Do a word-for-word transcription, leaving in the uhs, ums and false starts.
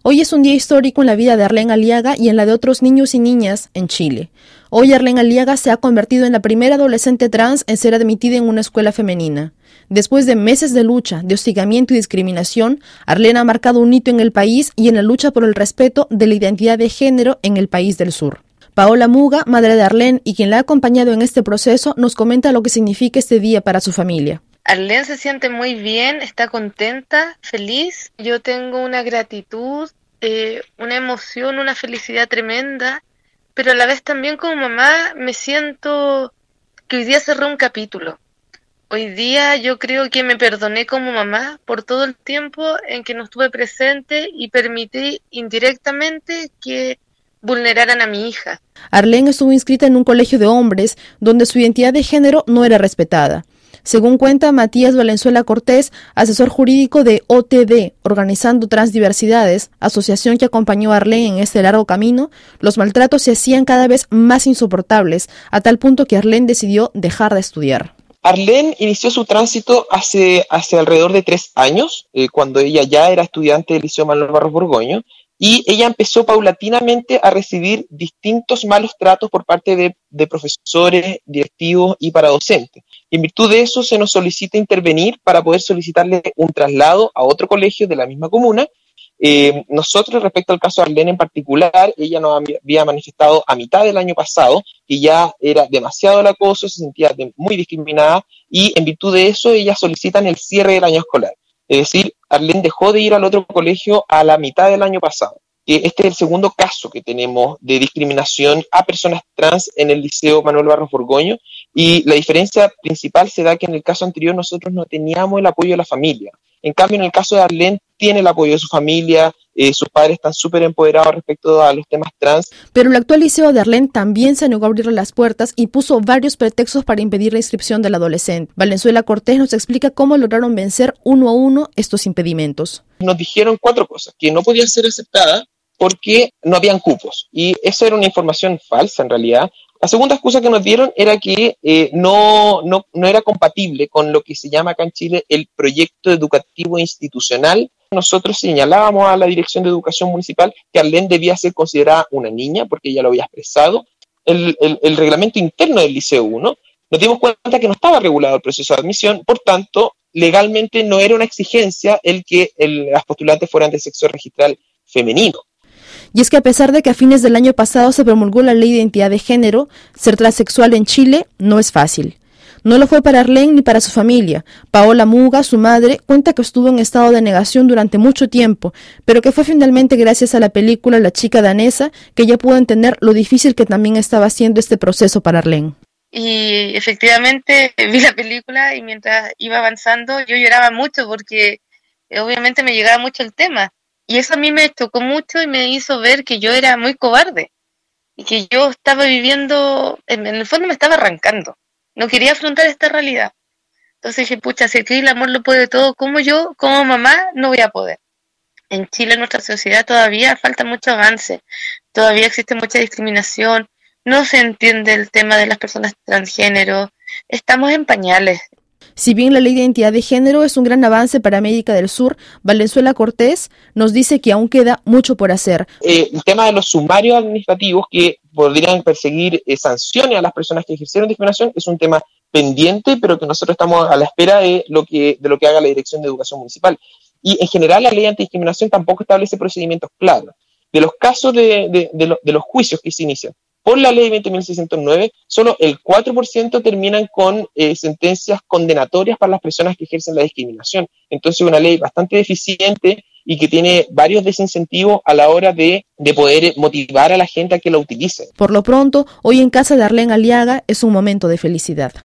Hoy es un día histórico en la vida de Arlén Aliaga y en la de otros niños y niñas en Chile. Hoy Arlén Aliaga se ha convertido en la primera adolescente trans en ser admitida en una escuela femenina. Después de meses de lucha, de hostigamiento y discriminación, Arlén ha marcado un hito en el país y en la lucha por el respeto de la identidad de género en el país del sur. Paola Muga, madre de Arlén y quien la ha acompañado en este proceso, nos comenta lo que significa este día para su familia. Arlén se siente muy bien, está contenta, feliz. Yo tengo una gratitud, eh, una emoción, una felicidad tremenda, pero a la vez también como mamá me siento que hoy día cerré un capítulo. Hoy día yo creo que me perdoné como mamá por todo el tiempo en que no estuve presente y permití indirectamente que vulneraran a mi hija. Arlén estuvo inscrita en un colegio de hombres donde su identidad de género no era respetada. Según cuenta Matías Valenzuela Cortés, asesor jurídico de O T D, Organizando Transdiversidades, asociación que acompañó a Arlén en este largo camino, los maltratos se hacían cada vez más insoportables, a tal punto que Arlén decidió dejar de estudiar. Arlén inició su tránsito hace, hace alrededor de tres años, eh, cuando ella ya era estudiante del Liceo Manuel Barros Borgoño, y ella empezó paulatinamente a recibir distintos malos tratos por parte de, de profesores, directivos y para docentes. En virtud de eso se nos solicita intervenir para poder solicitarle un traslado a otro colegio de la misma comuna. Eh, nosotros, respecto al caso de Arlén en particular, ella nos había manifestado a mitad del año pasado que ya era demasiado el acoso, se sentía de, muy discriminada y en virtud de eso ella solicitan el cierre del año escolar. Es decir, Arlén dejó de ir al otro colegio a la mitad del año pasado. Este es el segundo caso que tenemos de discriminación a personas trans en el Liceo Manuel Barros Borgoño, y la diferencia principal se da que en el caso anterior nosotros no teníamos el apoyo de la familia. En cambio, en el caso de Arlén tiene el apoyo de su familia, eh, sus padres están súper empoderados respecto a los temas trans. Pero el actual liceo de Arlén también se negó a abrirle las puertas y puso varios pretextos para impedir la inscripción del adolescente. Valenzuela Cortés nos explica cómo lograron vencer uno a uno estos impedimentos. Nos dijeron cuatro cosas: que no podían ser aceptadas porque no habían cupos, y eso era una información falsa en realidad. La segunda excusa que nos dieron era que eh, no, no, no era compatible con lo que se llama acá en Chile el proyecto educativo institucional. Nosotros señalábamos a la Dirección de Educación Municipal que Arlén debía ser considerada una niña porque ella lo había expresado. El, el, el reglamento interno del Liceo uno, nos dimos cuenta que no estaba regulado el proceso de admisión, por tanto, legalmente no era una exigencia el que el, las postulantes fueran de sexo registral femenino. Y es que a pesar de que a fines del año pasado se promulgó la Ley de Identidad de Género, ser transexual en Chile no es fácil. No lo fue para Arlén ni para su familia. Paola Muga, su madre, cuenta que estuvo en estado de negación durante mucho tiempo, pero que fue finalmente gracias a la película La chica danesa que ella pudo entender lo difícil que también estaba siendo este proceso para Arlén. Y efectivamente vi la película y mientras iba avanzando yo lloraba mucho porque obviamente me llegaba mucho el tema. Y eso a mí me tocó mucho y me hizo ver que yo era muy cobarde y que yo estaba viviendo, en el fondo me estaba arrancando. No quería afrontar esta realidad. Entonces dije, pucha, si aquí el amor lo puede todo, ¿cómo yo, como mamá, no voy a poder? En Chile, en nuestra sociedad, todavía falta mucho avance. Todavía existe mucha discriminación. No se entiende el tema de las personas transgénero. Estamos en pañales. Si bien la Ley de Identidad de Género es un gran avance para América del Sur, Valenzuela Cortés nos dice que aún queda mucho por hacer. Eh, el tema de los sumarios administrativos que podrían perseguir eh, sanciones a las personas que ejercieron discriminación es un tema pendiente, pero que nosotros estamos a la espera de lo que, de lo que haga la Dirección de Educación Municipal. Y en general la Ley Antidiscriminación tampoco establece procedimientos claros. De los casos de, de, de, lo, de los juicios que se inician por la ley veinte mil seiscientos nueve, solo el cuatro por ciento terminan con eh, sentencias condenatorias para las personas que ejercen la discriminación. Entonces, una ley bastante deficiente y que tiene varios desincentivos a la hora de, de poder motivar a la gente a que la utilice. Por lo pronto, hoy en casa de Arlén Aliaga es un momento de felicidad.